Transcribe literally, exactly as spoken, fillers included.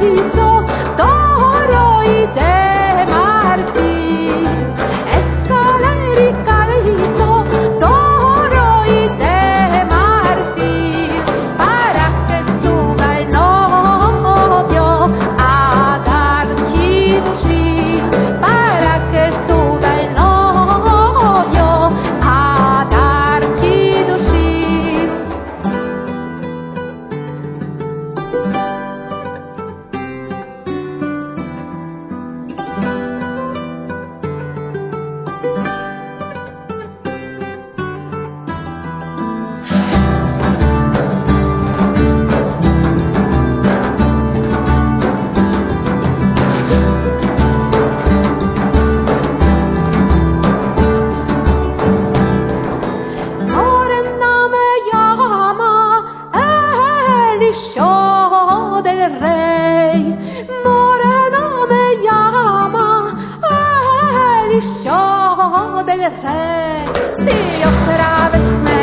Caliso, Toro y de marfil. Escaleri Caliso, Toro y de marfil. Para que suba el novio a dar kidushi. Para que suba el novio a dar kidushi. Morena me llama el hijo del rey. Morena me llama el hijo del rey. Si otra vez me